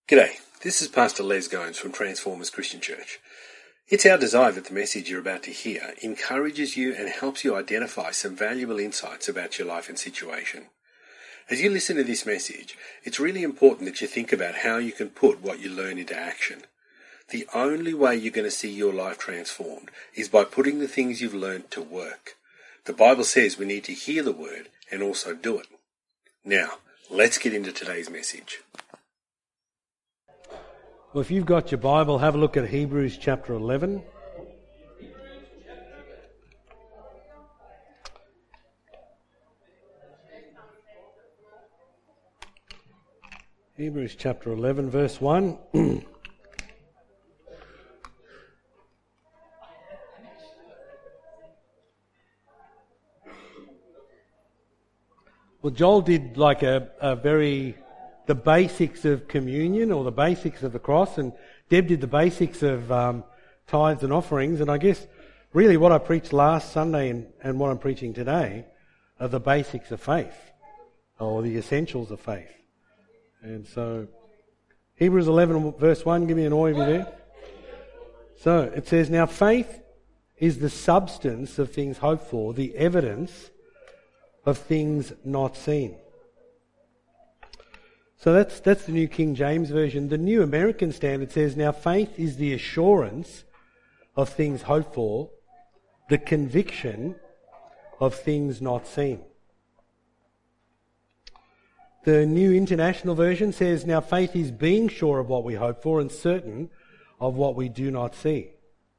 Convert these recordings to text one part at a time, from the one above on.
G'day, this is Pastor Les Goins from Transformers Christian Church. It's our desire that the message you're about to hear encourages you and helps you identify some valuable insights about your life and situation. As you listen to this message, it's really important that you think about how you can put what you learn into action. The only way you're going to see your life transformed is by putting the things you've learned to work. The Bible says we need to hear the word and also do it. Now, let's get into today's message. Well, if you've got your Bible, have a look at Hebrews chapter 11. Hebrews chapter 11, verse 1. Well, Joel did like the basics of communion or the basics of the cross, and Deb did the basics of tithes and offerings, and I guess really what I preached last Sunday and what I'm preaching today are the basics of faith, or the essentials of faith. And so, Hebrews 11 verse 1, give me an oi if you're there. So, it says, "Now faith is the substance of things hoped for, the evidence of things not seen." So that's the New King James Version. The New American Standard says, "Now faith is the assurance of things hoped for, the conviction of things not seen." The New International Version says, "Now faith is being sure of what we hope for and certain of what we do not see."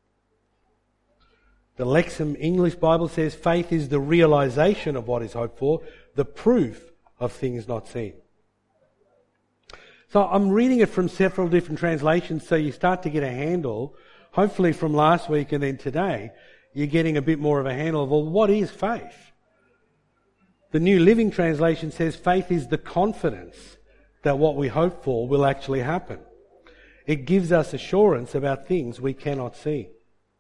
The Lexham English Bible says, "Faith is the realization of what is hoped for, the proof of things not seen." So I'm reading it from several different translations so you start to get a handle, hopefully from last week and then today, you're getting a bit more of a handle of, well, what is faith? The New Living Translation says faith is the confidence that what we hope for will actually happen. It gives us assurance about things we cannot see.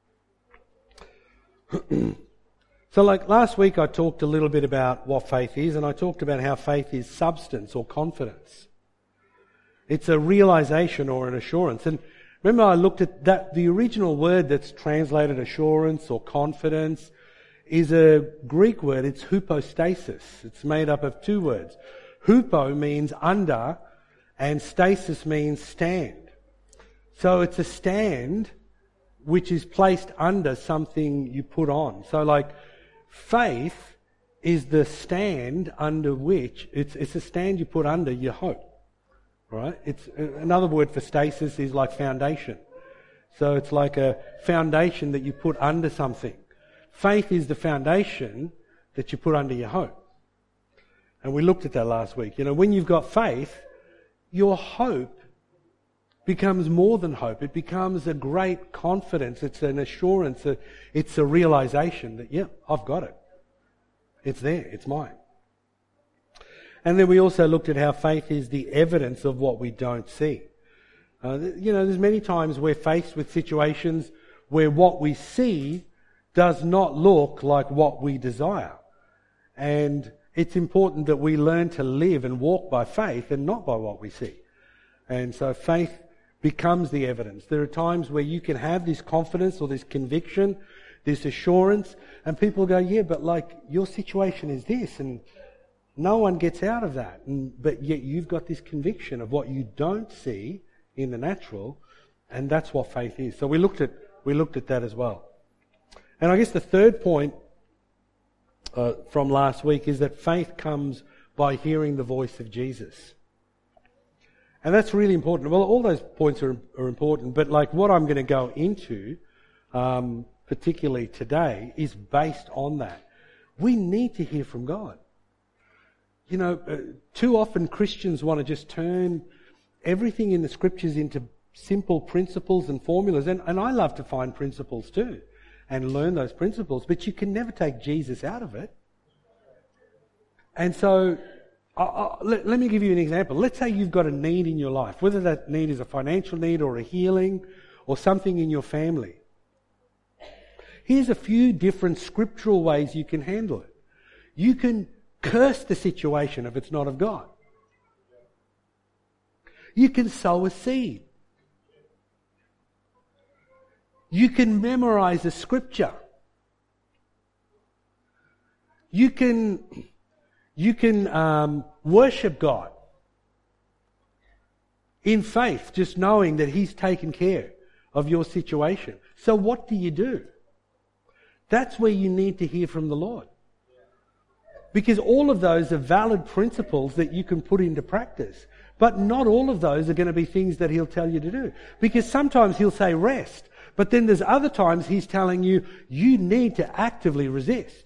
So like last week I talked a little bit about what faith is, and I talked about how faith is substance or confidence. It's a realization or an assurance. And remember I looked at that, the original word that's translated assurance or confidence is a Greek word. It's hypostasis. It's made up of two words. Hupo means under and stasis means stand. So it's a stand which is placed under something you put on. So like faith is the stand under which, it's a stand you put under your hope. Right? It's another word for stasis is like foundation. So it's like a foundation that you put under something. Faith is the foundation that you put under your hope. And we looked at that last week. You know, when you've got faith, your hope becomes more than hope. It becomes a great confidence. It's an assurance. It's a realization that, yeah, I've got it. It's there. It's mine. And then we also looked at how faith is the evidence of what we don't see. There's many times we're faced with situations where what we see does not look like what we desire. And it's important that we learn to live and walk by faith and not by what we see. And so faith becomes the evidence. There are times where you can have this confidence or this conviction, this assurance, and people go, yeah, but like your situation is this, and no one gets out of that, but yet you've got this conviction of what you don't see in the natural, and that's what faith is. So we looked at that as well. And I guess the third point from last week is that faith comes by hearing the voice of Jesus. And that's really important. Well, all those points are important, but like what I'm going to go into, particularly today, is based on that. We need to hear from God. You know, too often Christians want to just turn everything in the scriptures into simple principles and formulas. And I love to find principles too and learn those principles, but you can never take Jesus out of it. And so let me give you an example. Let's say you've got a need in your life, whether that need is a financial need or a healing or something in your family. Here's a few different scriptural ways you can handle it. You can curse the situation if it's not of God. You can sow a seed. You can memorize a scripture. You can worship God in faith, just knowing that He's taken care of your situation. So what do? That's where you need to hear from the Lord. Because all of those are valid principles that you can put into practice. But not all of those are going to be things that He'll tell you to do. Because sometimes He'll say rest, but then there's other times He's telling you, you need to actively resist.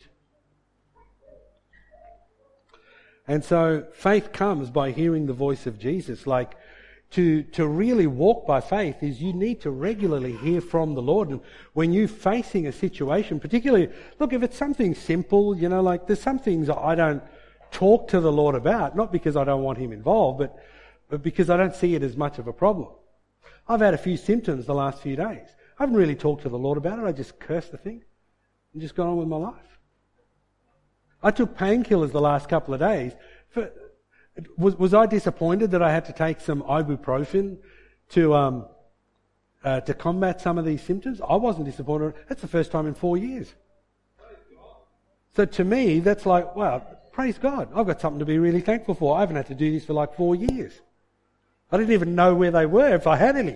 And so faith comes by hearing the voice of Jesus. Like, to really walk by faith is you need to regularly hear from the Lord. And when you're facing a situation, particularly, look, if it's something simple, like there's some things I don't talk to the Lord about, not because I don't want Him involved, but because I don't see it as much of a problem. I've had a few symptoms the last few days. I haven't really talked to the Lord about it. I just cursed the thing and just got on with my life. I took painkillers the last couple of days. Was I disappointed that I had to take some ibuprofen to combat some of these symptoms? I wasn't disappointed. That's the first time in 4 years. So to me, that's like, wow, praise God. I've got something to be really thankful for. I haven't had to do this for like 4 years. I didn't even know where they were, if I had any.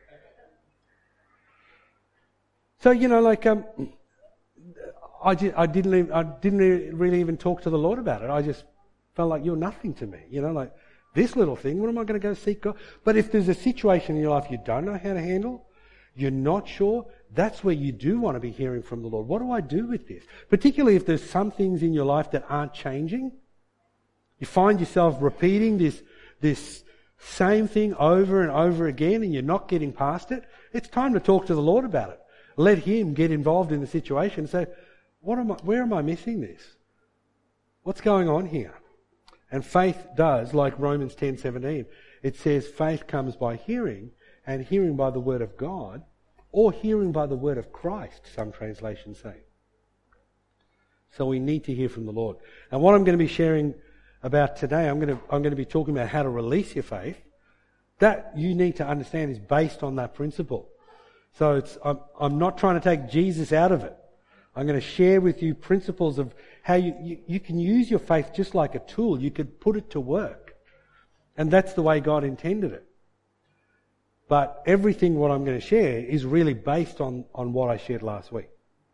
So, I didn't really even talk to the Lord about it. I just felt like, you're nothing to me. Like this little thing, what am I going to go seek God? But if there's a situation in your life you don't know how to handle, you're not sure, that's where you do want to be hearing from the Lord. What do I do with this? Particularly if there's some things in your life that aren't changing. You find yourself repeating this same thing over and over again and you're not getting past it. It's time to talk to the Lord about it. Let Him get involved in the situation and say, where am I missing this? What's going on here? And faith does, like Romans 10:17, it says faith comes by hearing, and hearing by the word of God, or hearing by the word of Christ, some translations say. So we need to hear from the Lord. And what I'm going to be sharing about today, I'm going to be talking about how to release your faith. That you need to understand is based on that principle. So I'm not trying to take Jesus out of it. I'm going to share with you principles of how you can use your faith just like a tool. You could put it to work. And that's the way God intended it. But everything what I'm going to share is really based on what I shared last week.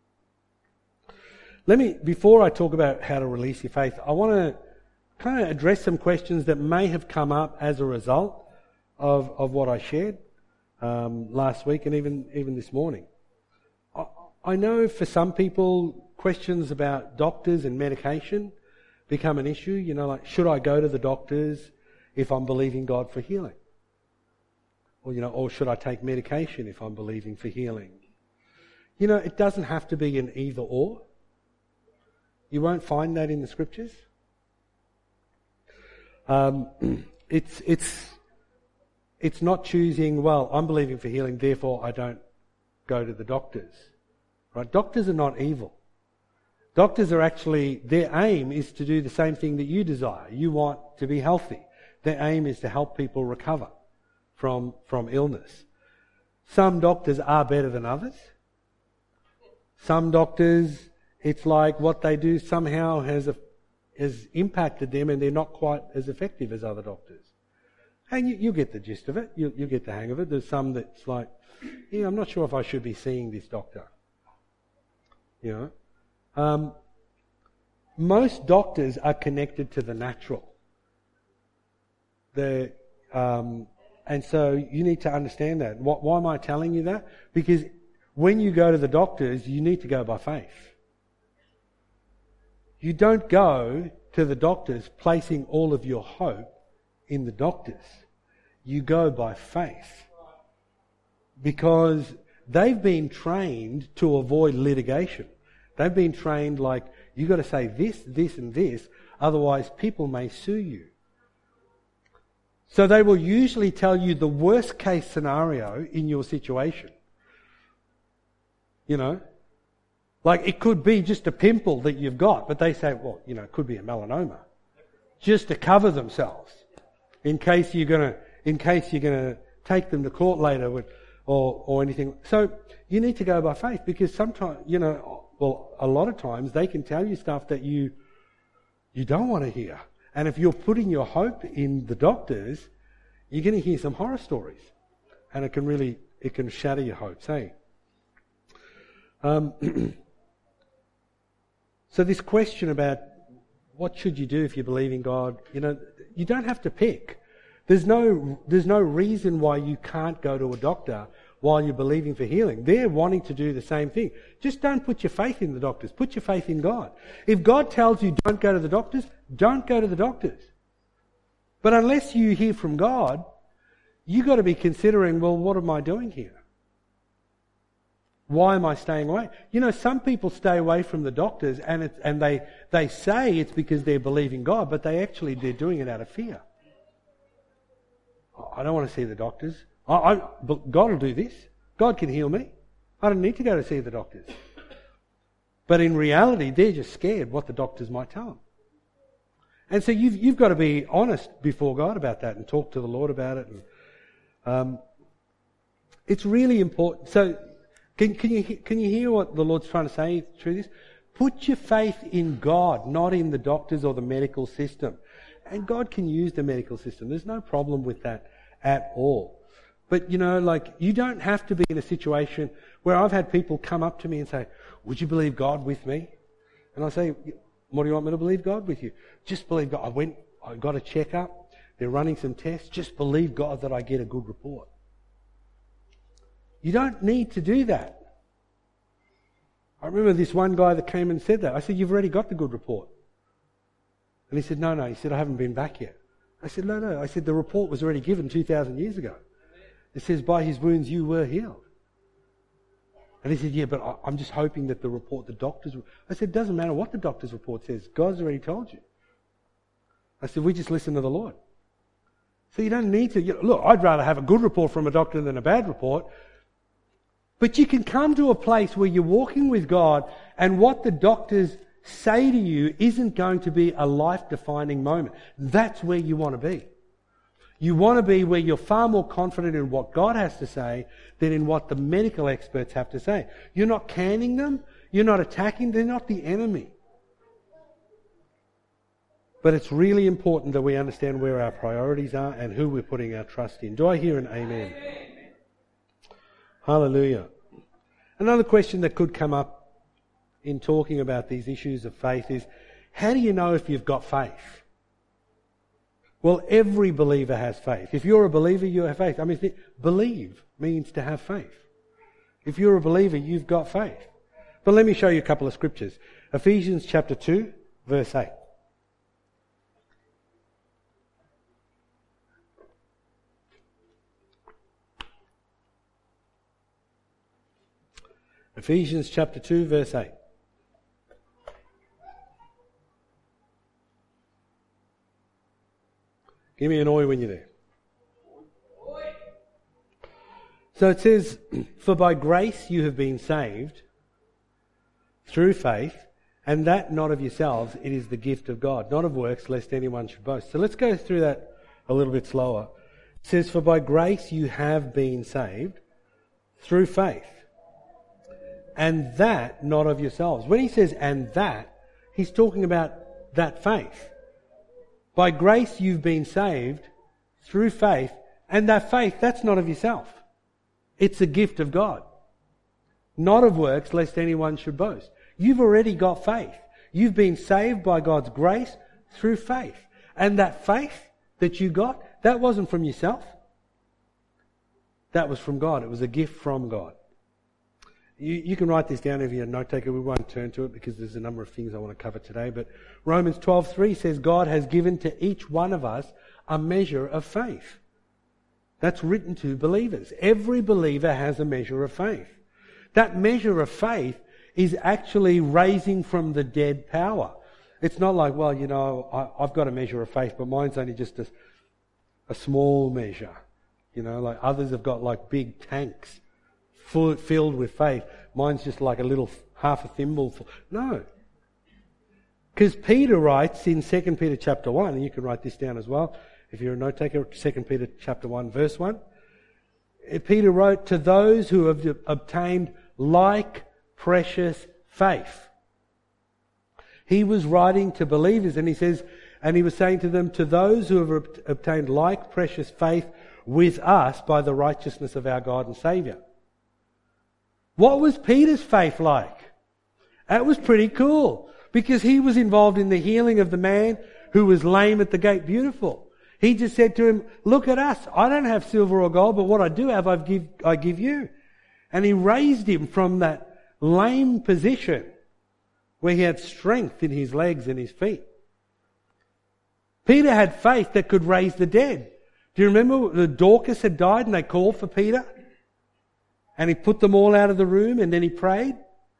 Before I talk about how to release your faith, I want to kind of address some questions that may have come up as a result of what I shared last week and even this morning. I know for some people, questions about doctors and medication become an issue. Like, should I go to the doctors if I'm believing God for healing? Or should I take medication if I'm believing for healing? It doesn't have to be an either or. You won't find that in the scriptures. It's not choosing, well, I'm believing for healing, therefore I don't go to the doctors. Right? Doctors are not evil. Doctors are actually, their aim is to do the same thing that you desire. You want to be healthy. Their aim is to help people recover from illness. Some doctors are better than others. Some doctors, it's like what they do somehow has impacted them and they're not quite as effective as other doctors. And you get the gist of it. You get the hang of it. There's some that's like, I'm not sure if I should be seeing this doctor. Most doctors are connected to the natural. And so you need to understand that. Why am I telling you that? Because when you go to the doctors, you need to go by faith. You don't go to the doctors placing all of your hope in the doctors. You go by faith. Because they've been trained to avoid litigation. They've been trained like, you've got to say this, this and this, otherwise people may sue you. So they will usually tell you the worst case scenario in your situation. Like it could be just a pimple that you've got, but they say, well, it could be a melanoma. Just to cover themselves in case you're going to in case you're going to take them to court later or anything. So you need to go by faith, because sometimes, a lot of times they can tell you stuff that you don't want to hear. And if you're putting your hope in the doctors, you're going to hear some horror stories. And it can shatter your hopes, hey? So this question about what should you do if you believe in God, you don't have to pick. There's no reason why you can't go to a doctor while you're believing for healing. They're wanting to do the same thing. Just don't put your faith in the doctors. Put your faith in God. If God tells you don't go to the doctors, don't go to the doctors. But unless you hear from God, you've got to be considering, well, what am I doing here? Why am I staying away? Some people stay away from the doctors and they say it's because they're believing God, but they're doing it out of fear. I don't want to see the doctors. But God will do this. God can heal me. I don't need to go to see the doctors. But in reality, they're just scared what the doctors might tell them. And so you've got to be honest before God about that and talk to the Lord about it. And it's really important. So can you hear what the Lord's trying to say through this? Put your faith in God, not in the doctors or the medical system. And God can use the medical system. There's no problem with that at all. But, you don't have to be in a situation where I've had people come up to me and say, would you believe God with me? And I say, what do you want me to believe God with you? Just believe God. I got a checkup. They're running some tests. Just believe God that I get a good report. You don't need to do that. I remember this one guy that came and said that. I said, you've already got the good report. And he said, no. He said, I haven't been back yet. I said, no. I said, the report was already given 2,000 years ago. It says, by his wounds you were healed. And he said, yeah, but I'm just hoping that the doctors... I said, it doesn't matter what the doctor's report says. God's already told you. I said, we just listen to the Lord. So you don't need to... Look, I'd rather have a good report from a doctor than a bad report. But you can come to a place where you're walking with God and what the doctors say to you isn't going to be a life-defining moment. That's where you want to be. You want to be where you're far more confident in what God has to say than in what the medical experts have to say. You're not canning them. You're not attacking. They're not the enemy. But it's really important that we understand where our priorities are and who we're putting our trust in. Do I hear an amen? Hallelujah. Another question that could come up in talking about these issues of faith is, how do you know if you've got faith? Well, every believer has faith. If you're a believer, you have faith. Believe means to have faith. If you're a believer, you've got faith. But let me show you a couple of scriptures. Ephesians chapter 2, verse 8. Ephesians chapter 2, verse 8. Give me an oi when you're there. So it says, for by grace you have been saved through faith, and that not of yourselves, it is the gift of God, not of works, lest anyone should boast. So let's go through that a little bit slower. It says, for by grace you have been saved through faith, and that not of yourselves. When he says and that, he's talking about that faith. By grace you've been saved through faith, and that faith, that's not of yourself. It's a gift of God. Not of works, lest anyone should boast. You've already got faith. You've been saved by God's grace through faith. And that faith that you got, that wasn't from yourself. That was from God. It was a gift from God. You can write this down if you're a note taker. We won't turn to it because there's a number of things I want to cover today. But Romans 12:3 says God has given to each one of us a measure of faith. That's written to believers. Every believer has a measure of faith. That measure of faith is actually raising from the dead power. It's not like, well, I've got a measure of faith, but mine's only just a small measure. Like others have got like big tanks filled with faith. Mine's just like a little half a thimble full. No. Because Peter writes in 2 Peter chapter 1, and you can write this down as well. If you're a note taker, 2 Peter chapter 1, verse 1. Peter wrote, to those who have obtained like precious faith. He was writing to believers, and he says, and he was saying to them, to those who have obtained like precious faith with us by the righteousness of our God and Saviour. What was Peter's faith like? That was pretty cool, because he was involved in the healing of the man who was lame at the gate. Beautiful. He just said to him, look at us. I don't have silver or gold, but what I do have, I give you. And he raised him from that lame position where he had strength in his legs and his feet. Peter had faith that could raise the dead. Do you remember the Dorcas had died and they called for Peter? And he put them all out of the room and then he prayed.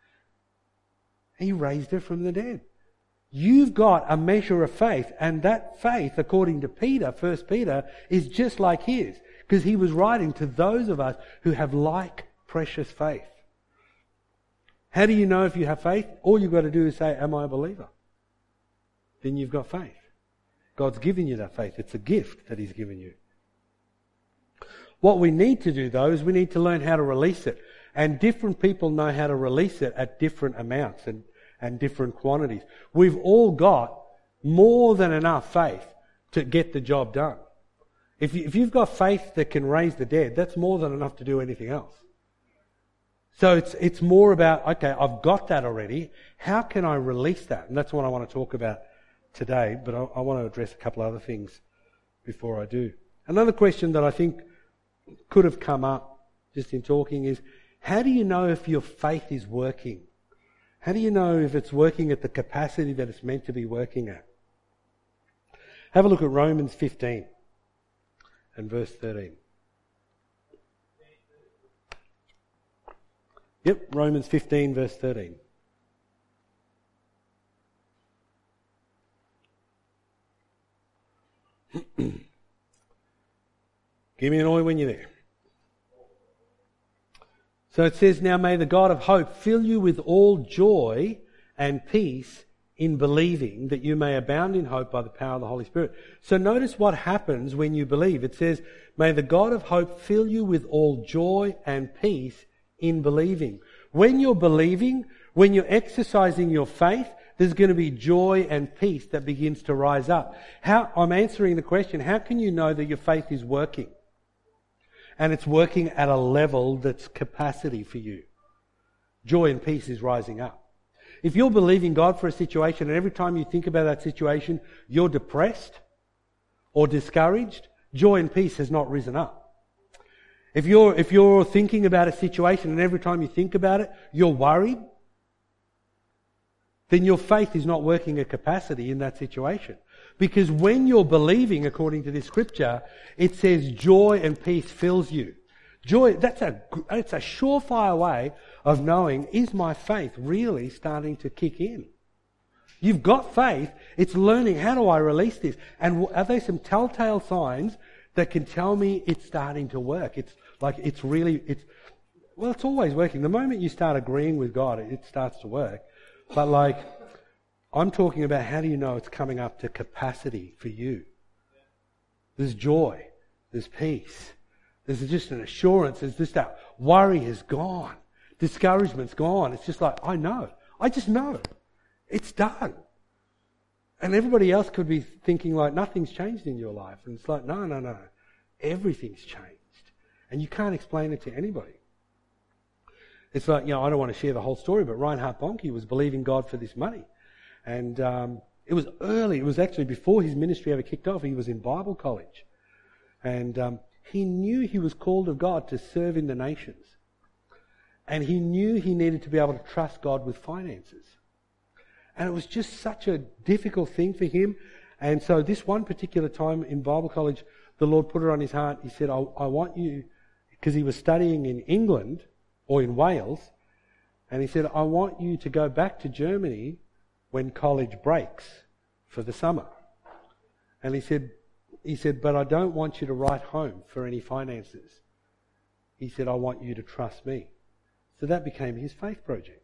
He raised her from the dead. You've got a measure of faith, and that faith, according to Peter, 1 Peter, is just like his, because he was writing to those of us who have like precious faith. How do you know if you have faith? All you've got to do is say, am I a believer? Then you've got faith. God's given you that faith. It's a gift that He's given you. What we need to do, though, is we need to learn how to release it. And different people know how to release it at different amounts and different quantities. We've all got more than enough faith to get the job done. If you've got faith that can raise the dead, that's more than enough to do anything else. So it's more about, okay, I've got that already. How can I release that? And that's what I want to talk about today, but I want to address a couple other things before I do. Another question that I think could have come up just in talking is, how do you know if your faith is working? How do you know if it's working at the capacity that it's meant to be working at? Have a look at Romans 15 and verse 13. Yep, Romans 15 verse 13. Give me an oi when you're there. So it says, now may the God of hope fill you with all joy and peace in believing, that you may abound in hope by the power of the Holy Spirit. So notice what happens when you believe. It says, may the God of hope fill you with all joy and peace in believing. When you're believing, when you're exercising your faith, there's going to be joy and peace that begins to rise up. I'm answering the question, how can you know that your faith is working? And it's working at a level that's capacity for you. Joy and peace is rising up. If you're believing God for a situation and every time you think about that situation, you're depressed or discouraged, joy and peace has not risen up. If you're thinking about a situation and every time you think about it, you're worried, then your faith is not working at capacity in that situation. Because when you're believing, according to this scripture, it says joy and peace fills you. Joy, it's a surefire way of knowing, is my faith really starting to kick in? You've got faith, it's learning, how do I release this? And are there some telltale signs that can tell me it's starting to work? It's always working. The moment you start agreeing with God, it starts to work. But I'm talking about, how do you know it's coming up to capacity for you? There's joy. There's peace. There's just an assurance. There's just that worry is gone. Discouragement's gone. It's just like, I know. I just know. It's done. And everybody else could be thinking like, nothing's changed in your life. And it's like, no. Everything's changed. And you can't explain it to anybody. It's like, I don't want to share the whole story, but Reinhard Bonnke was believing God for this money. And it was early. It was actually before his ministry ever kicked off. He was in Bible college. And he knew he was called of God to serve in the nations. And he knew he needed to be able to trust God with finances. And it was just such a difficult thing for him. And so this one particular time in Bible college, the Lord put it on his heart. He said, I want you, because he was studying in England or in Wales, and he said, I want you to go back to Germany when college breaks for the summer. And he said, but I don't want you to write home for any finances. He said, I want you to trust me. So that became his faith project.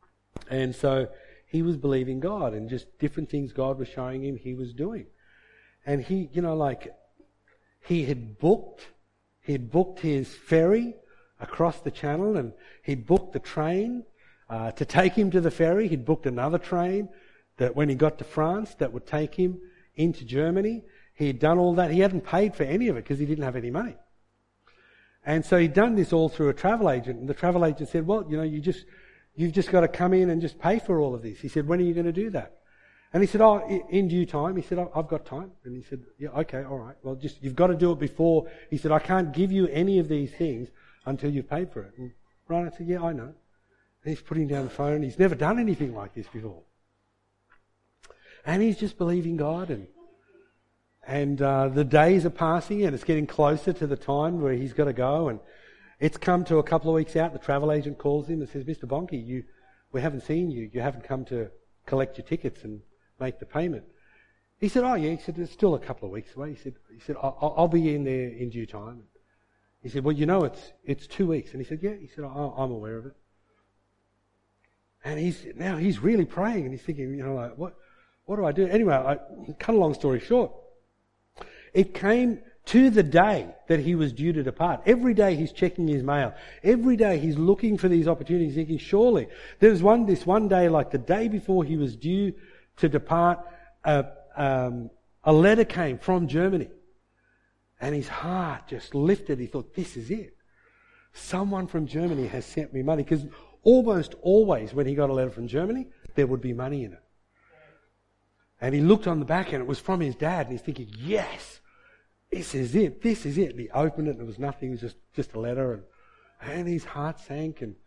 And so he was believing God, and just different things God was showing him he was doing. And he, he had booked his ferry across the channel, and he'd booked the train to take him to the ferry. He'd booked another train that when he got to France that would take him into Germany. He'd done all that. He hadn't paid for any of it because he didn't have any money. And so he'd done this all through a travel agent, and the travel agent said, well, you've just got to come in and just pay for all of this. He said, when are you going to do that? And he said, oh, in due time. He said, I've got time. And he said, yeah, okay, all right. Well, you've got to do it before. He said, I can't give you any of these things until you've paid for it. And Reinhard said, yeah, I know. And he's putting down the phone. He's never done anything like this before. And he's just believing God, and the days are passing, and it's getting closer to the time where he's got to go, and it's come to a couple of weeks out. The travel agent calls him and says, Mr. Bonke, we haven't seen you. You haven't come to collect your tickets and make the payment. He said, oh yeah. He said, it's still a couple of weeks away. He said, I'll be in there in due time. He said, well, it's 2 weeks. And he said, yeah. He said, I'm aware of it. And he's really praying, and he's thinking, what do I do? Anyway, cut a long story short. It came to the day that he was due to depart. Every day he's checking his mail. Every day he's looking for these opportunities, thinking, surely. There was this one day, like the day before he was due to depart, a letter came from Germany. And his heart just lifted. He thought, this is it. Someone from Germany has sent me money. Because almost always when he got a letter from Germany, there would be money in it. And he looked on the back and it was from his dad, and he's thinking, yes, this is it, this is it. And he opened it and there was nothing, it was just a letter, and his heart sank. And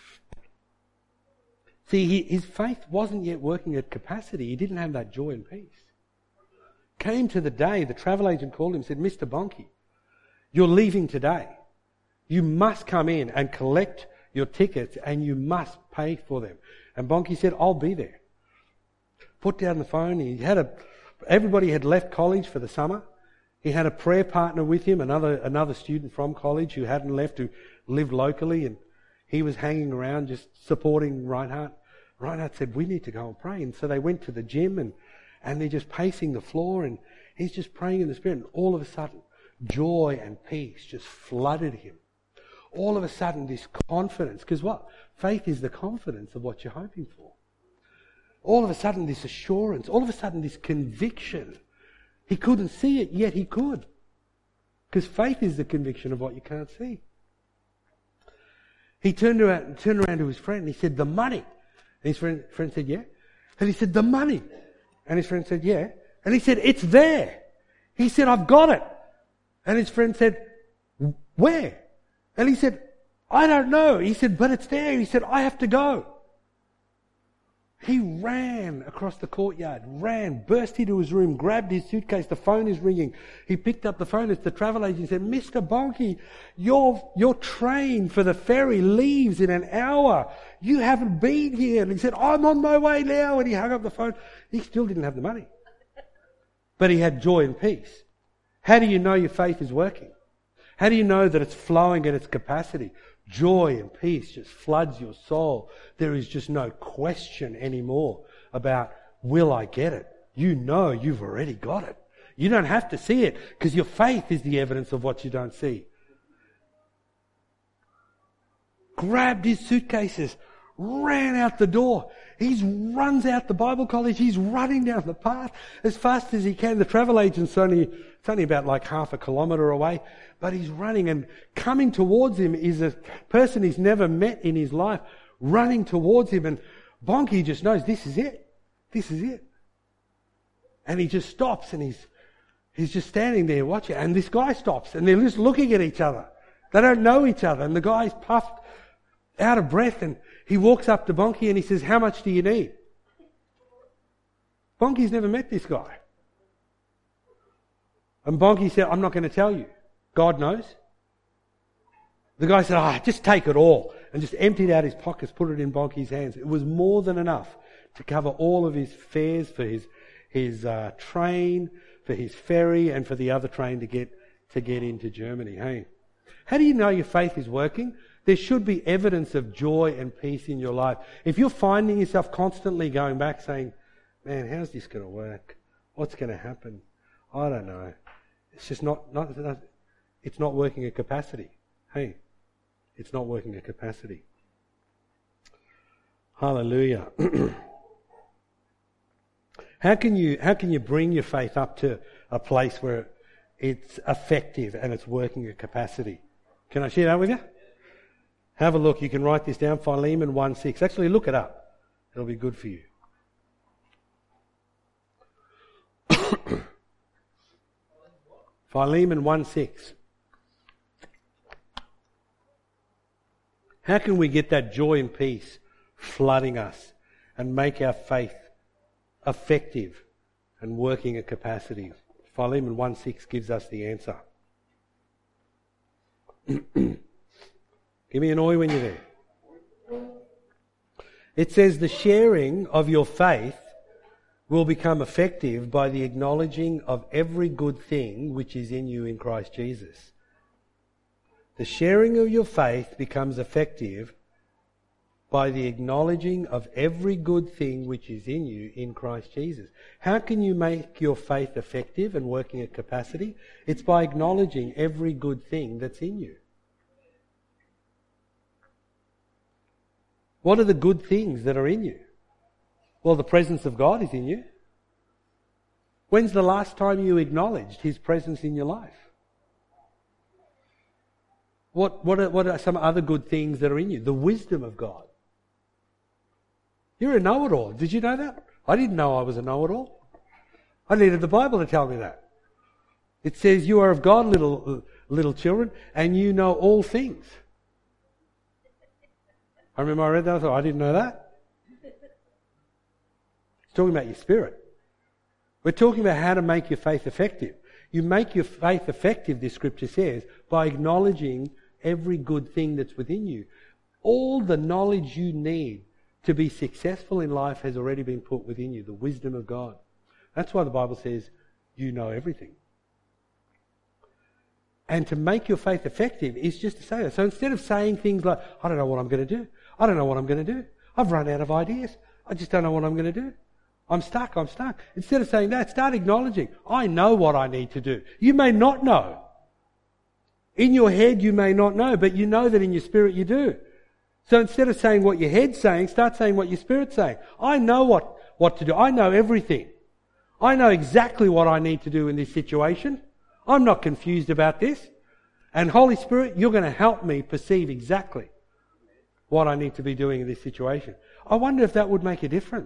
see, his faith wasn't yet working at capacity. He didn't have that joy and peace. Came to the day, the travel agent called him and said, Mr. Bonke, you're leaving today. You must come in and collect your tickets and you must pay for them. And Bonke said, I'll be there. Put down the phone. Everybody had left college for the summer. He had a prayer partner with him, another student from college who hadn't left, who lived locally, and he was hanging around just supporting Reinhard. Reinhard said, we need to go and pray. And so they went to the gym, and they're just pacing the floor, and he's just praying in the Spirit. And all of a sudden, joy and peace just flooded him. All of a sudden, this confidence, because what? Faith is the confidence of what you're hoping for. All of a sudden, this assurance, all of a sudden, this conviction. He couldn't see it, yet he could. Because faith is the conviction of what you can't see. He turned around to his friend and he said, the money. And his friend said, yeah. And he said, the money. And his friend said, yeah. And he said, it's there. He said, I've got it. And his friend said, where? And he said, I don't know. He said, but it's there. He said, I have to go. He ran across the courtyard, burst into his room, grabbed his suitcase. The phone is ringing. He picked up the phone. It's the travel agent. He said, Mr. Bonke, your train for the ferry leaves in an hour. You haven't been here. And he said, I'm on my way now. And he hung up the phone. He still didn't have the money. But he had joy and peace. How do you know your faith is working? How do you know that it's flowing at its capacity? Joy and peace just floods your soul. There is just no question anymore about, will I get it? You know you've already got it. You don't have to see it because your faith is the evidence of what you don't see. Grabbed his suitcases, ran out the door. He runs out the Bible college. He's running down the path as fast as he can. The travel agent's only about like half a kilometre away, but he's running, and coming towards him is a person he's never met in his life, running towards him, and Bonke just knows this is it. This is it. And he just stops, and he's just standing there watching, and this guy stops, and they're just looking at each other. They don't know each other, and the guy's puffed out of breath, and he walks up to Bonke and he says, how much do you need? Bonke's never met this guy. And Bonke said, I'm not going to tell you. God knows. The guy said, just take it all. And just emptied out his pockets, put it in Bonke's hands. It was more than enough to cover all of his fares for his train, for his ferry, and for the other train to get into Germany. Hey, how do you know your faith is working? There should be evidence of joy and peace in your life. If you're finding yourself constantly going back saying, man, how's this going to work? What's going to happen? I don't know. It's just not it's not working at capacity. Hey, it's not working at capacity. Hallelujah. How can you bring your faith up to a place where it's effective and it's working at capacity? Can I share that with you? Have a look. You can write this down. Philemon 1:6. Actually, look it up. It'll be good for you. Philemon 1:6. How can we get that joy and peace flooding us and make our faith effective and working at capacity? Philemon 1:6 gives us the answer. Give me an oi when you're there. It says the sharing of your faith will become effective by the acknowledging of every good thing which is in you in Christ Jesus. The sharing of your faith becomes effective by the acknowledging of every good thing which is in you in Christ Jesus. How can you make your faith effective and working at capacity? It's by acknowledging every good thing that's in you. What are the good things that are in you? Well, the presence of God is in you. When's the last time you acknowledged His presence in your life? What are some other good things that are in you? The wisdom of God. You're a know-it-all. Did you know that? I didn't know I was a know-it-all. I needed the Bible to tell me that. It says, you are of God, little children, and you know all things. I remember I read that, I thought, I didn't know that. It's talking about your spirit. We're talking about how to make your faith effective. You make your faith effective, this scripture says, by acknowledging every good thing that's within you. All the knowledge you need to be successful in life has already been put within you, the wisdom of God. That's why the Bible says, you know everything. And to make your faith effective is just to say that. So instead of saying things like, I don't know what I'm going to do. I don't know what I'm going to do. I've run out of ideas. I just don't know what I'm going to do. I'm stuck. Instead of saying that, start acknowledging, I know what I need to do. You may not know. In your head you may not know, but you know that in your spirit you do. So instead of saying what your head's saying, start saying what your spirit's saying. I know what to do. I know everything. I know exactly what I need to do in this situation. I'm not confused about this. And Holy Spirit, you're going to help me perceive exactly what I need to be doing in this situation. I wonder if that would make a difference.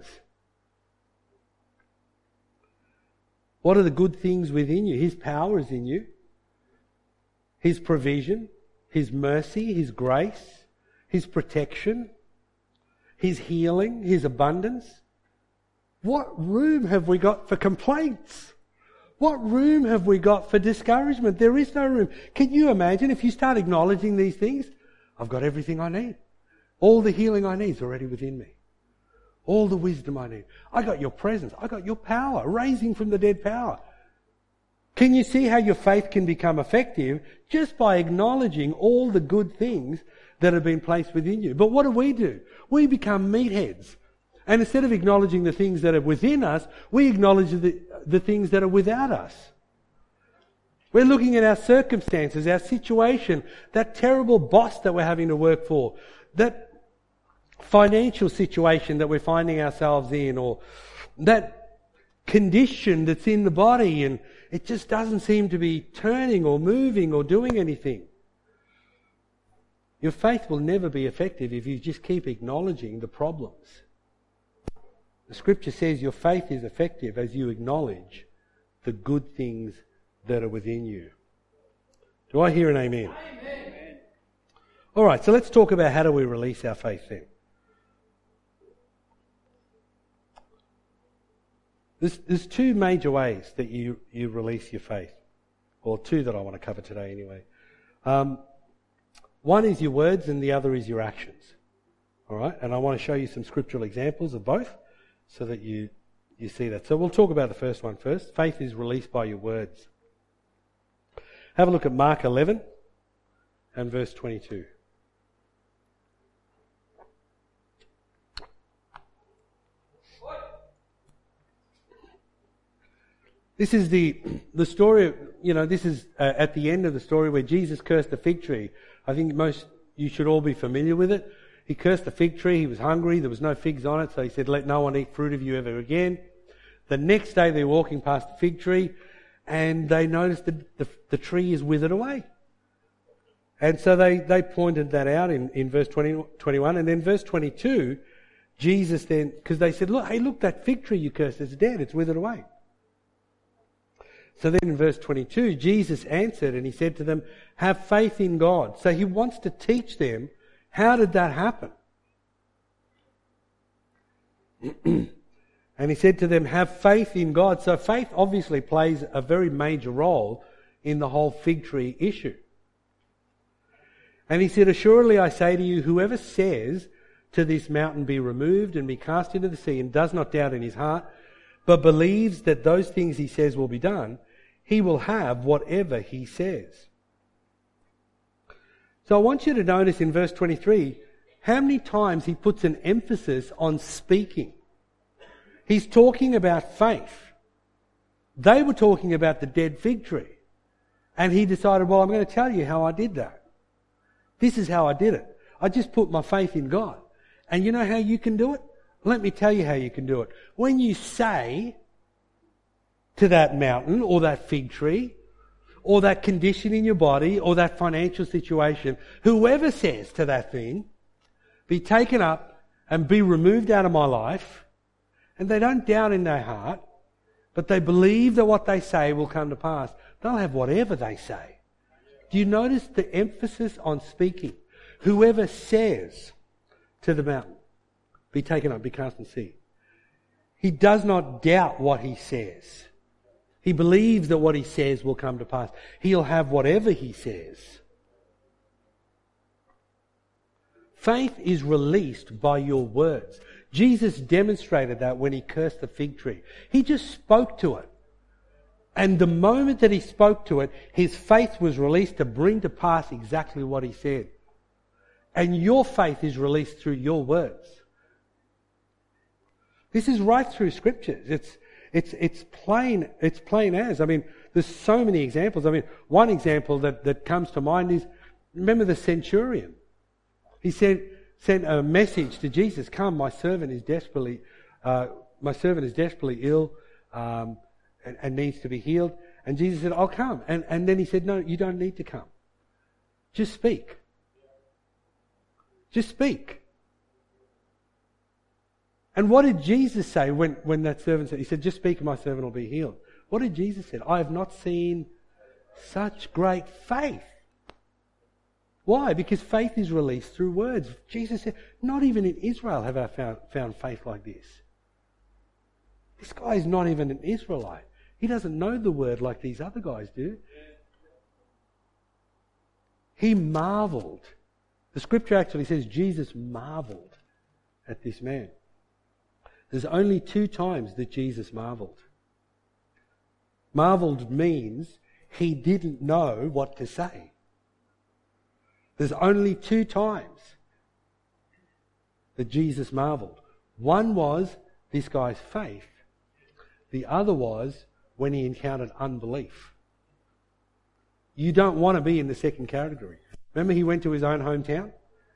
What are the good things within you? His power is in you. His provision, His mercy, His grace, His protection, His healing, His abundance. What room have we got for complaints? What room have we got for discouragement? There is no room. Can you imagine if you start acknowledging these things? I've got everything I need. All the healing I need is already within me. All the wisdom I need. I got your presence. I got your power, raising from the dead power. Can you see how your faith can become effective just by acknowledging all the good things that have been placed within you? But what do? We become meatheads. And instead of acknowledging the things that are within us, we acknowledge the things that are without us. We're looking at our circumstances, our situation, that terrible boss that we're having to work for, that financial situation that we're finding ourselves in, or that condition that's in the body and it just doesn't seem to be turning or moving or doing anything. Your faith will never be effective if you just keep acknowledging the problems. The scripture says your faith is effective as you acknowledge the good things that are within you. Do I hear an amen? Amen. All right, so let's talk about how do we release our faith then. There's two major ways that you release your faith. Or two that I want to cover today anyway. One is your words and the other is your actions. All right, and I want to show you some scriptural examples of both so that you see that. So we'll talk about the first one first. Faith is released by your words. Have a look at Mark 11 and verse 22. This is the story, this is at the end of the story where Jesus cursed the fig tree. I think you should all be familiar with it. He cursed the fig tree, he was hungry, there was no figs on it, so he said, let no one eat fruit of you ever again. The next day they're walking past the fig tree and they noticed that the tree is withered away. And so they pointed that out in verse 21, and then verse 22, Jesus then, because they said, look, that fig tree you cursed, it's dead, it's withered away. So then in verse 22, Jesus answered and he said to them, have faith in God. So he wants to teach them, how did that happen? And he said to them, have faith in God. So faith obviously plays a very major role in the whole fig tree issue. And he said, assuredly I say to you, whoever says to this mountain be removed and be cast into the sea and does not doubt in his heart, but believes that those things he says will be done, he will have whatever he says. So I want you to notice in verse 23, how many times he puts an emphasis on speaking. He's talking about faith. They were talking about the dead fig tree. And he decided, well, I'm going to tell you how I did that. This is how I did it. I just put my faith in God. And you know how you can do it? Let me tell you how you can do it. When you say to that mountain or that fig tree or that condition in your body or that financial situation, whoever says to that thing, be taken up and be removed out of my life, and they don't doubt in their heart, but they believe that what they say will come to pass, they'll have whatever they say. Do you notice the emphasis on speaking? Whoever says to the mountain, be taken up, be cast in the sea. He does not doubt what he says. He believes that what he says will come to pass. He'll have whatever he says. Faith is released by your words. Jesus demonstrated that when he cursed the fig tree. He just spoke to it. And the moment that he spoke to it, his faith was released to bring to pass exactly what he said. And your faith is released through your words. This is right through scriptures. It's plain as. I mean, there's so many examples. I mean, one example that comes to mind is, remember the centurion. He sent a message to Jesus, come, my servant is desperately ill, and needs to be healed. And Jesus said, I'll come. And then he said, no, you don't need to come. Just speak. Just speak. And what did Jesus say when that servant said, he said, just speak and my servant will be healed. What did Jesus say? I have not seen such great faith. Why? Because faith is released through words. Jesus said, not even in Israel have I found faith like this. This guy is not even an Israelite. He doesn't know the word like these other guys do. He marveled. The scripture actually says Jesus marveled at this man. There's only 2 times that Jesus marveled. Marveled means he didn't know what to say. There's only 2 times that Jesus marveled. One was this guy's faith. The other was when he encountered unbelief. You don't want to be in the second category. Remember he went to his own hometown?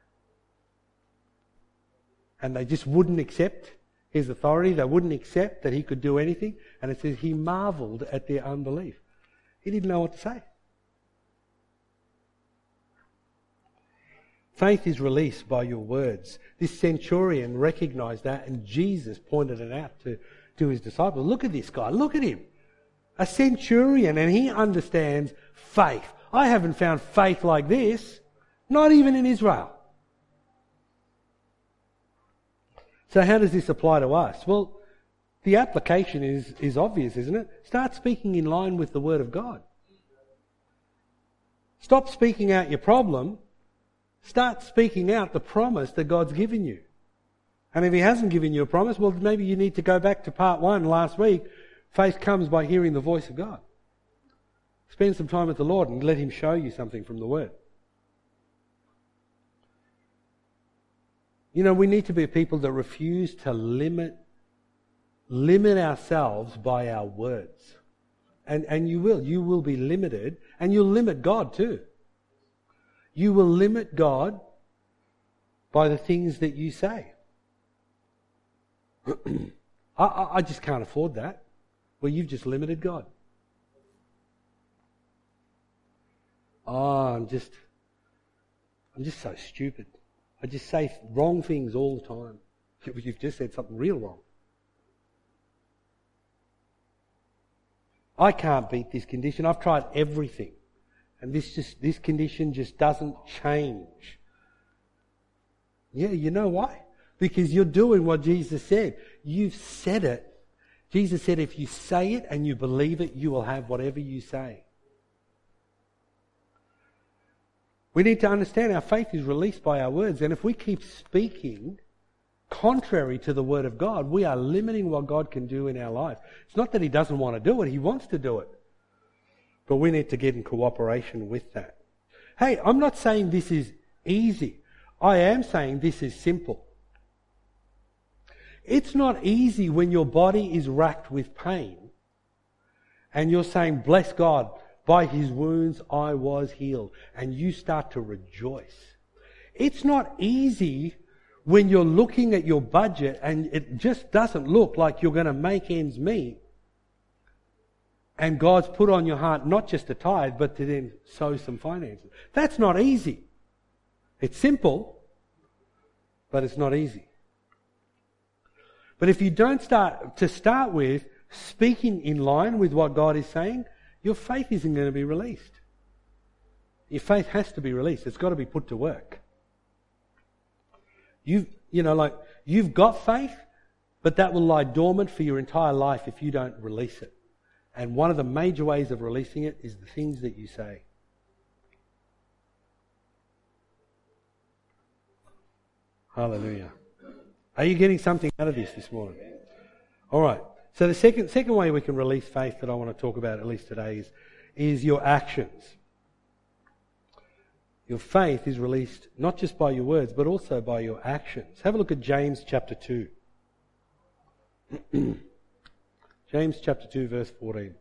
And they just wouldn't accept his authority. They wouldn't accept that he could do anything. And it says he marveled at their unbelief. He didn't know what to say. Faith is released by your words. This centurion recognized that, and Jesus pointed it out to his disciples. Look at this guy. Look at him. A centurion, and he understands faith. I haven't found faith like this, not even in Israel. So how does this apply to us? Well, the application is obvious, isn't it? Start speaking in line with the Word of God. Stop speaking out your problem. Start speaking out the promise that God's given you. And if he hasn't given you a promise, well, maybe you need to go back to part 1 last week. Faith comes by hearing the voice of God. Spend some time with the Lord and let him show you something from the Word. You know, we need to be people that refuse to limit ourselves by our words. And you will. You will be limited, and you'll limit God too. You will limit God by the things that you say. I just can't afford that. Well, you've just limited God. I'm just so stupid. I just say wrong things all the time. You've just said something real wrong. I can't beat this condition. I've tried everything. And this condition just doesn't change. Yeah, you know why? Because you're doing what Jesus said. You've said it. Jesus said if you say it and you believe it, you will have whatever you say. We need to understand our faith is released by our words. And if we keep speaking contrary to the Word of God, we are limiting what God can do in our life. It's not that He doesn't want to do it. He wants to do it. But we need to get in cooperation with that. Hey, I'm not saying this is easy. I am saying this is simple. It's not easy when your body is racked with pain and you're saying, bless God, by His wounds I was healed, and you start to rejoice. It's not easy when you're looking at your budget and it just doesn't look like you're going to make ends meet, and God's put on your heart not just to tithe, but to then sow some finances. That's not easy. It's simple, but it's not easy. But if you don't start with speaking in line with what God is saying, your faith isn't going to be released. Your faith has to be released. It's got to be put to work. You've got faith, but that will lie dormant for your entire life if you don't release it. And one of the major ways of releasing it is the things that you say. Hallelujah. Are you getting something out of this morning? All right. So the second way we can release faith that I want to talk about, at least today, is your actions. Your faith is released not just by your words, but also by your actions. Have a look at James chapter 2. James chapter 2, verse 14.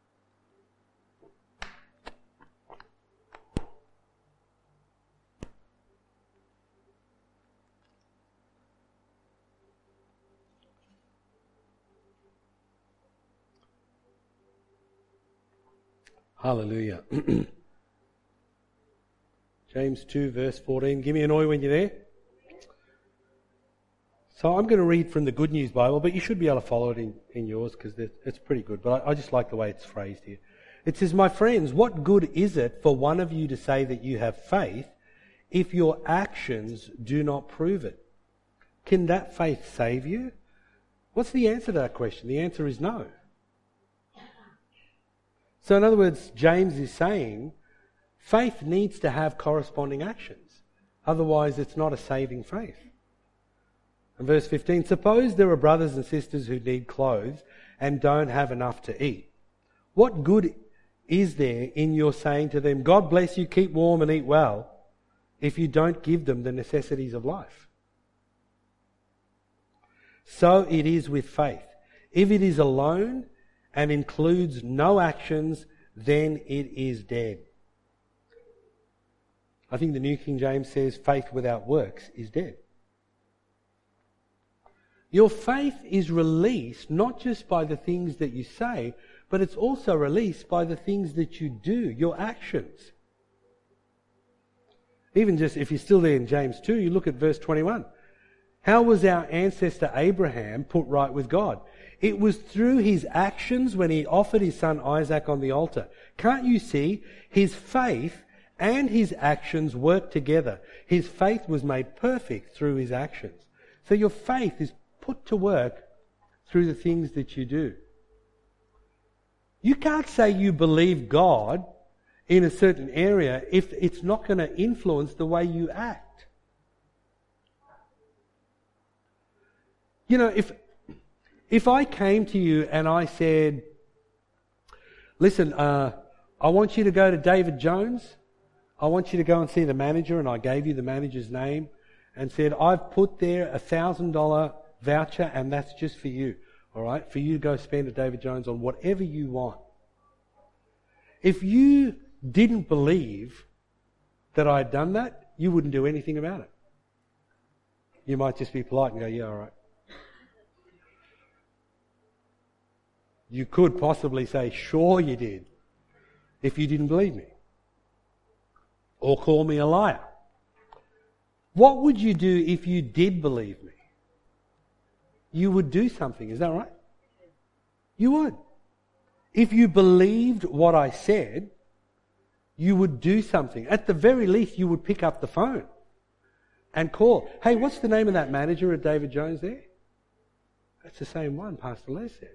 Hallelujah. James 2 verse 14. Give me an oi when you're there. So I'm going to read from the Good News Bible, but you should be able to follow it in yours because it's pretty good. But I just like the way it's phrased here. It says, "My friends, what good is it for one of you to say that you have faith if your actions do not prove it? Can that faith save you?" What's the answer to that question? The answer is no. So in other words, James is saying faith needs to have corresponding actions. Otherwise, it's not a saving faith. And verse 15, "Suppose there are brothers and sisters who need clothes and don't have enough to eat. What good is there in your saying to them, 'God bless you, keep warm and eat well,' if you don't give them the necessities of life? So it is with faith. If it is alone and includes no actions, then it is dead." I think the New King James says faith without works is dead. Your faith is released not just by the things that you say, but it's also released by the things that you do, your actions. Even just if you're still there in James 2, you look at verse 21. How was our ancestor Abraham put right with God? It was through his actions when he offered his son Isaac on the altar. Can't you see? His faith and his actions worked together. His faith was made perfect through his actions. So your faith is put to work through the things that you do. You can't say you believe God in a certain area if it's not going to influence the way you act. You know, if I came to you and I said, listen, I want you to go to David Jones. I want you to go and see the manager, and I gave you the manager's name and said, I've put there $1,000 voucher and that's just for you. All right? For you to go spend at David Jones on whatever you want. If you didn't believe that I had done that, you wouldn't do anything about it. You might just be polite and go, yeah, all right. You could possibly say, sure you did, if you didn't believe me. Or call me a liar. What would you do if you did believe me? You would do something, is that right? You would. If you believed what I said, you would do something. At the very least, you would pick up the phone and call. Hey, what's the name of that manager at David Jones there? That's the same one Pastor Les said.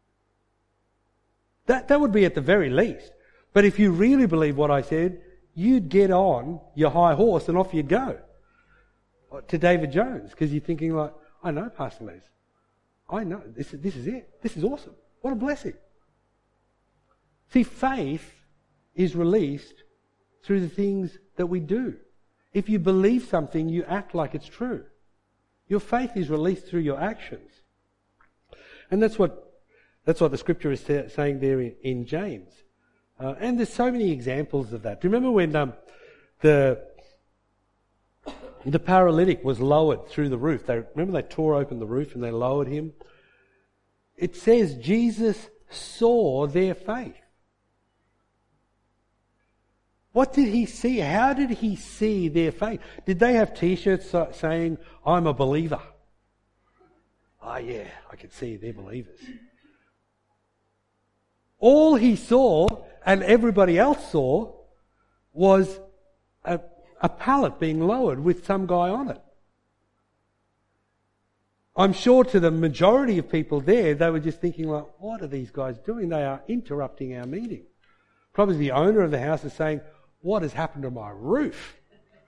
That would be at the very least. But if you really believe what I said, you'd get on your high horse and off you'd go to David Jones, because you're thinking like, I know Pastor Les. I know. This is it. This is awesome. What a blessing. See, faith is released through the things that we do. If you believe something, you act like it's true. Your faith is released through your actions. And that's what the scripture is saying there in James. And there's so many examples of that. Do you remember when the paralytic was lowered through the roof? Remember they tore open the roof and they lowered him? It says Jesus saw their faith. What did he see? How did he see their faith? Did they have t-shirts saying, I'm a believer? Oh yeah, I can see they're believers. All he saw, and everybody else saw, was a pallet being lowered with some guy on it. I'm sure to the majority of people there, they were just thinking like, what are these guys doing? They are interrupting our meeting. Probably the owner of the house is saying, what has happened to my roof?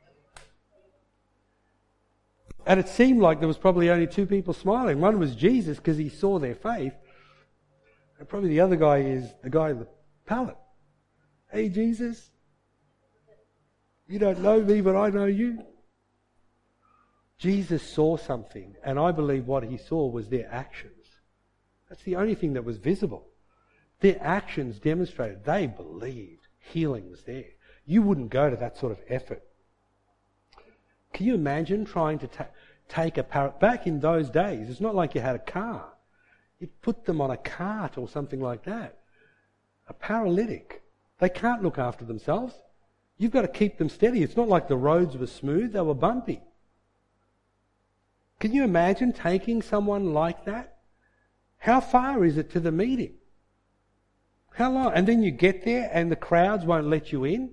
And it seemed like there was probably only two people smiling. One was Jesus because he saw their faith. And probably the other guy is the guy in the pallet. Hey, Jesus, you don't know me, but I know you. Jesus saw something, and I believe what he saw was their actions. That's the only thing that was visible. Their actions demonstrated they believed healing was there. You wouldn't go to that sort of effort. Can you imagine trying to take a paralytic? Back in those days, it's not like you had a car. You put them on a cart or something like that. A paralytic. They can't look after themselves. You've got to keep them steady. It's not like the roads were smooth, they were bumpy. Can you imagine taking someone like that? How far is it to the meeting? How long? And then you get there and the crowds won't let you in.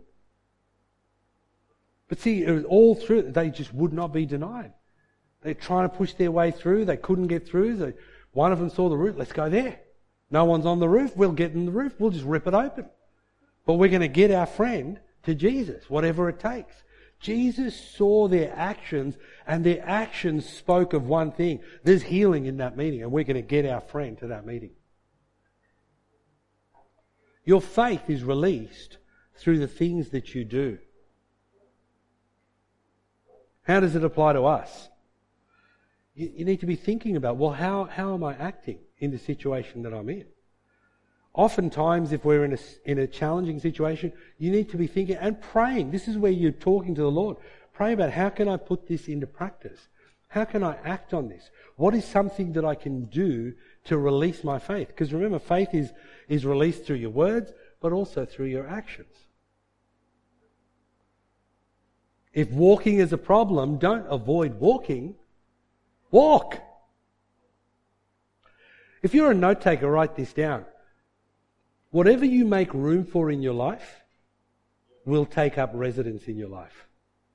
But see, it was all through, they just would not be denied. They're trying to push their way through, they couldn't get through. So one of them saw the roof, let's go there. No one's on the roof, we'll get in the roof, we'll just rip it open. But we're going to get our friend to Jesus, whatever it takes. Jesus saw their actions, and their actions spoke of one thing. There's healing in that meeting, and we're going to get our friend to that meeting. Your faith is released through the things that you do. How does it apply to us? You need to be thinking about, well, how am I acting in the situation that I'm in? Oftentimes, if we're in a challenging situation, you need to be thinking and praying. This is where you're talking to the Lord. Pray about, how can I put this into practice? How can I act on this? What is something that I can do to release my faith? Because remember, faith is released through your words, but also through your actions. If walking is a problem, don't avoid walking. Walk. If you're a note taker, write this down. Whatever you make room for in your life will take up residence in your life.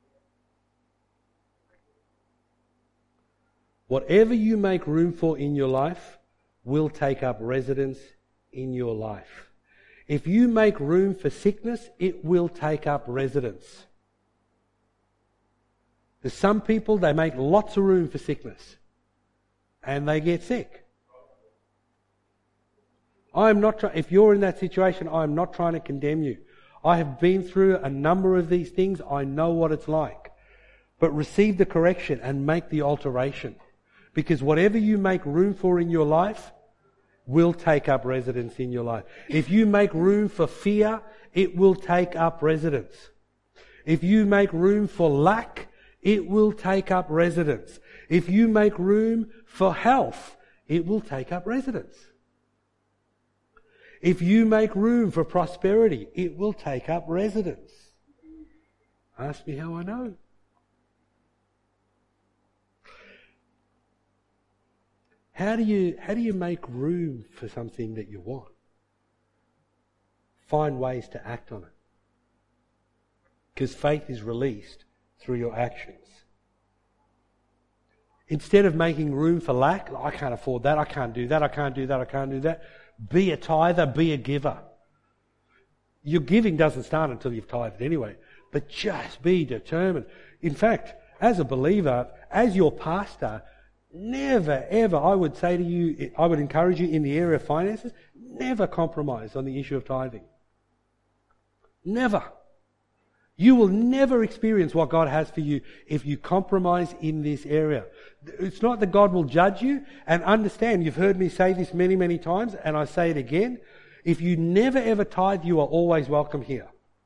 Whatever you make room for in your life will take up residence in your life. If you make room for sickness, it will take up residence. There's some people, they make lots of room for sickness and they get sick. If you're in that situation, I'm not trying to condemn you. I have been through a number of these things. I know what it's like. But receive the correction and make the alteration. Because whatever you make room for in your life, will take up residence in your life. If you make room for fear, it will take up residence. If you make room for lack, it will take up residence. If you make room for health, it will take up residence. If you make room for prosperity, it will take up residence. Ask me how I know. How do you make room for something that you want? Find ways to act on it. Because faith is released through your actions. Instead of making room for lack, I can't afford that, I can't do that, I can't do that, I can't do that. Be a tither, be a giver. Your giving doesn't start until you've tithed anyway. But just be determined. In fact, as a believer, as your pastor, never ever, I would say to you, I would encourage you in the area of finances, never compromise on the issue of tithing. Never. You will never experience what God has for you if you compromise in this area. It's not that God will judge you, and understand, you've heard me say this many, many times, and I say it again. If you never ever tithe, you are always welcome here.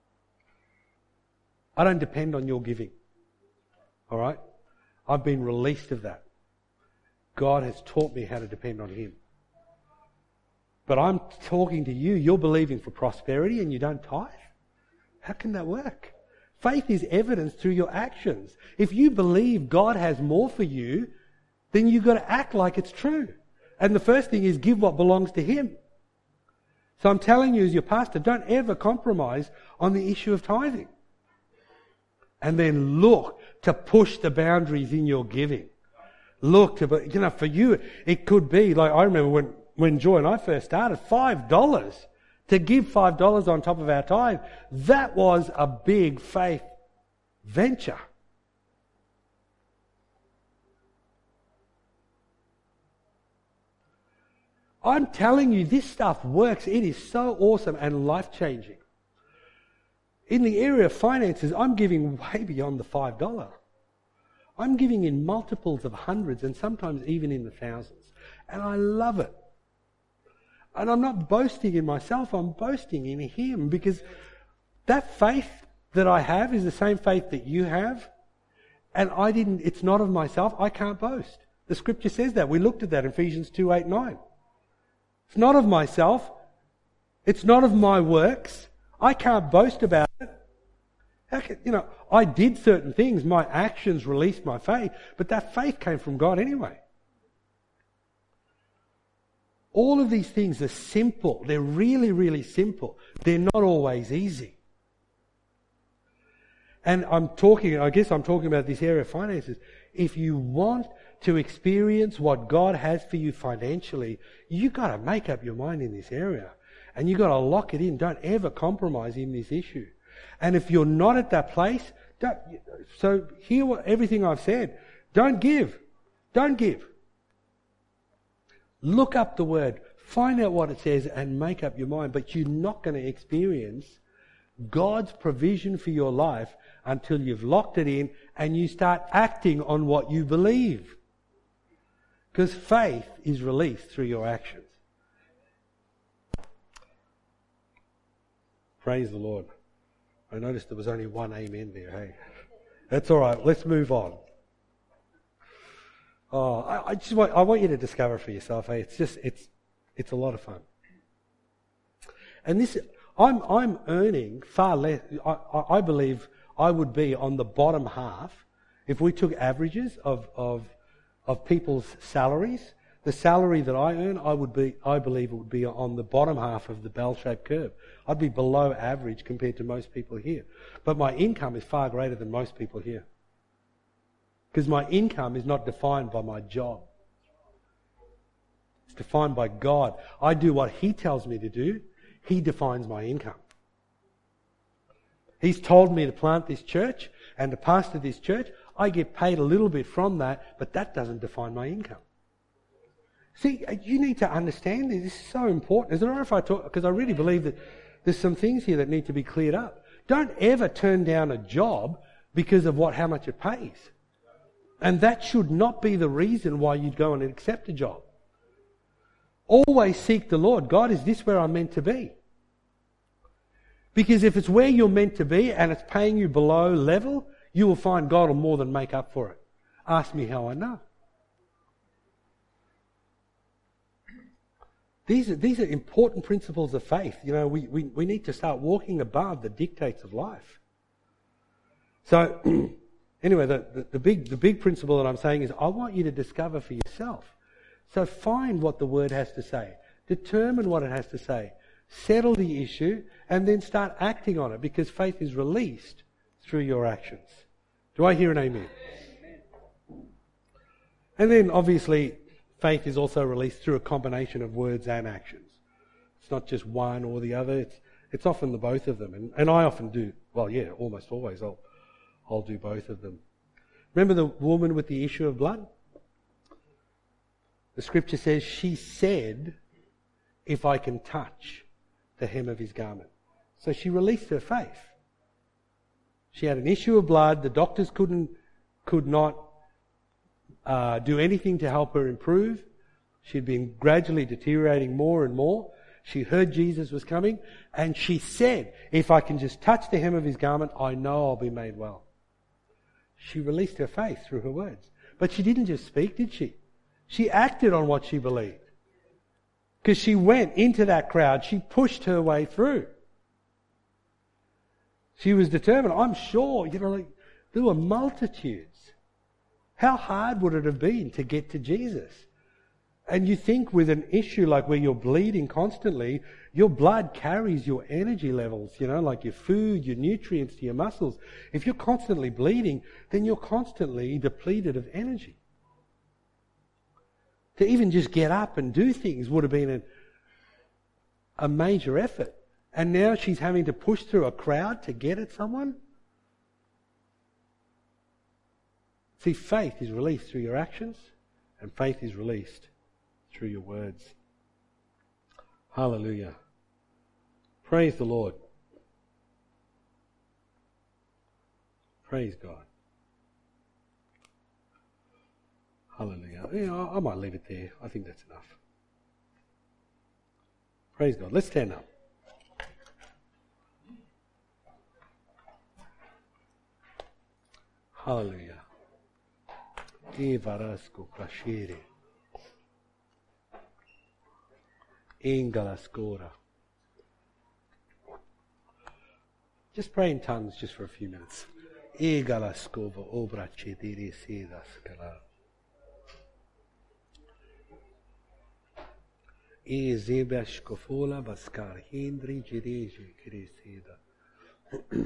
I don't depend on your giving. All right? I've been released of that. God has taught me how to depend on Him. But I'm talking to you, you're believing for prosperity and you don't tithe? How can that work? Faith is evidenced through your actions. If you believe God has more for you, then you've got to act like it's true. And the first thing is give what belongs to Him. So I'm telling you as your pastor, don't ever compromise on the issue of tithing. And then look to push the boundaries in your giving. Look to, for you, it could be, like I remember when Joy and I first started, $5. To give $5 on top of our tithe, that was a big faith venture. I'm telling you, this stuff works. It is so awesome and life-changing. In the area of finances, I'm giving way beyond the $5. I'm giving in multiples of hundreds and sometimes even in the thousands. And I love it. And I'm not boasting in myself, I'm boasting in Him, because that faith that I have is the same faith that you have. And it's not of myself, I can't boast. The scripture says that. We looked at that in Ephesians 2:8-9. It's not of myself. It's not of my works. I can't boast about it. I did certain things. My actions released my faith. But that faith came from God anyway. All of these things are simple. They're really, really simple. They're not always easy. And I'm talking about this area of finances. If you want to experience what God has for you financially, you've got to make up your mind in this area. And you've got to lock it in. Don't ever compromise in this issue. And if you're not at that place, so hear everything I've said. Don't give. Don't give. Look up the word, find out what it says and make up your mind. But you're not going to experience God's provision for your life until you've locked it in and you start acting on what you believe. Because faith is released through your actions. Praise the Lord. I noticed there was only one amen there. Hey, that's all right. Let's move on. Oh, I want you to discover for yourself. Hey, it's a lot of fun. And this, I'm earning far less. I believe I would be on the bottom half if we took averages of people's salaries. The salary that I earn, I believe it would be on the bottom half of the bell-shaped curve. I'd be below average compared to most people here. But my income is far greater than most people here. Because my income is not defined by my job. It's defined by God. I do what He tells me to do. He defines my income. He's told me to plant this church and to pastor this church. I get paid a little bit from that, but that doesn't define my income. See, you need to understand this. This is so important. Is it all right if I talk? Because I really believe that there's some things here that need to be cleared up. Don't ever turn down a job because of how much it pays. And that should not be the reason why you'd go and accept a job. Always seek the Lord. God, is this where I'm meant to be? Because if it's where you're meant to be and it's paying you below level, you will find God will more than make up for it. Ask me how I know. These are important principles of faith. You know, we need to start walking above the dictates of life. So, anyway, the big principle that I'm saying is I want you to discover for yourself. So find what the Word has to say. Determine what it has to say. Settle the issue and then start acting on it, because faith is released through your actions. Do I hear an amen? And then obviously faith is also released through a combination of words and actions. It's not just one or the other. It's often the both of them. And I often do. Well, yeah, almost always I'll do both of them. Remember the woman with the issue of blood? The scripture says she said, if I can touch the hem of his garment. So she released her faith. She had an issue of blood. The doctors could not do anything to help her improve. She'd been gradually deteriorating more and more. She heard Jesus was coming, and she said, if I can just touch the hem of his garment, I know I'll be made well. She released her faith through her words. But she didn't just speak, did she? She acted on what she believed. Because she went into that crowd. She pushed her way through. She was determined. I'm sure, there were multitudes. How hard would it have been to get to Jesus? And you think with an issue like where you're bleeding constantly, your blood carries your energy levels, like your food, your nutrients to your muscles. If you're constantly bleeding, then you're constantly depleted of energy. To even just get up and do things would have been a major effort. And now she's having to push through a crowd to get at someone? See, faith is released through your actions, and faith is released through your words. Hallelujah. Praise the Lord. Praise God. Hallelujah. Yeah, I might leave it there. I think that's enough. Praise God. Let's stand up. Hallelujah. Evarasko kashere. Engalaskora. Just pray in tongues just for a few minutes. Egalaskova obrache dere sedaskala. Ezebashkofola baskar hindri jireje kireseda.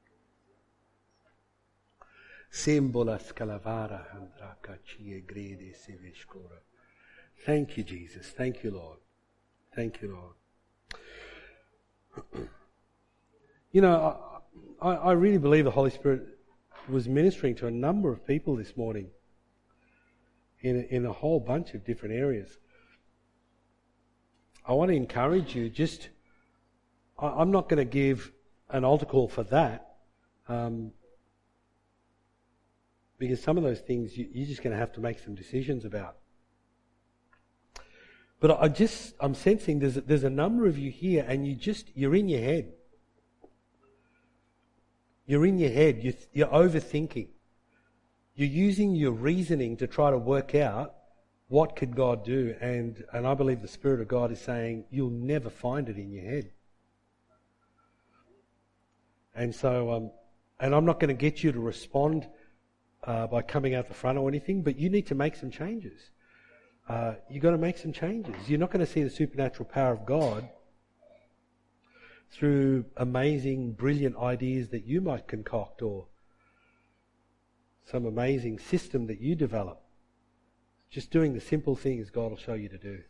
Sembola scalavara handraka chie grede seveshkora. Thank you, Jesus. Thank you, Lord. Thank you, Lord. I really believe the Holy Spirit was ministering to a number of people this morning in a whole bunch of different areas. I want to encourage you, I'm not going to give an altar call for that, because some of those things you're just going to have to make some decisions about. But I'm sensing there's a number of you here, and you're in your head. You're in your head. You're overthinking. You're using your reasoning to try to work out what could God do, and I believe the Spirit of God is saying you'll never find it in your head. And so, and I'm not going to get you to respond by coming out the front or anything, but you need to make some changes. You've got to make some changes. You're not going to see the supernatural power of God through amazing, brilliant ideas that you might concoct or some amazing system that you develop. Just doing the simple things God will show you to do.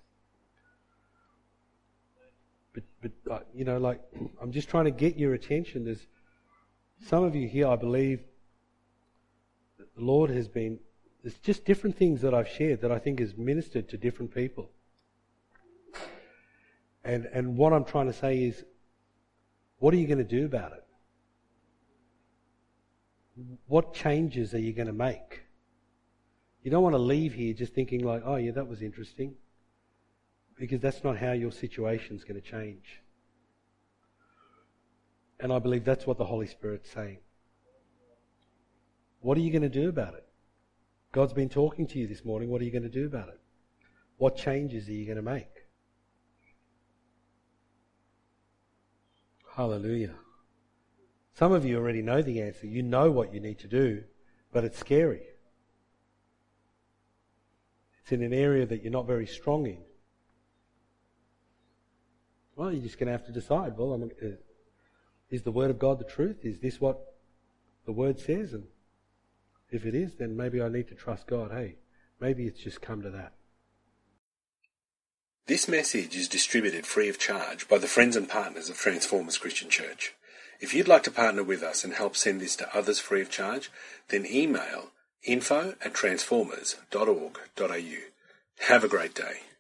But I'm just trying to get your attention. There's some of you here, I believe, that the Lord has been... There's just different things that I've shared that I think has ministered to different people. And what I'm trying to say is, what are you going to do about it? What changes are you going to make? You don't want to leave here just thinking like, oh yeah, that was interesting. Because that's not how your situation's going to change. And I believe that's what the Holy Spirit's saying. What are you going to do about it? God's been talking to you this morning. What are you going to do about it? What changes are you going to make? Hallelujah. Some of you already know the answer. You know what you need to do, but it's scary. It's in an area that you're not very strong in. Well, you're just going to have to decide, well, is the Word of God the truth? Is this what the Word says? And if it is, then maybe I need to trust God. Hey, maybe it's just come to that. This message is distributed free of charge by the friends and partners of Transformers Christian Church. If you'd like to partner with us and help send this to others free of charge, then email info@transformers.org.au. Have a great day.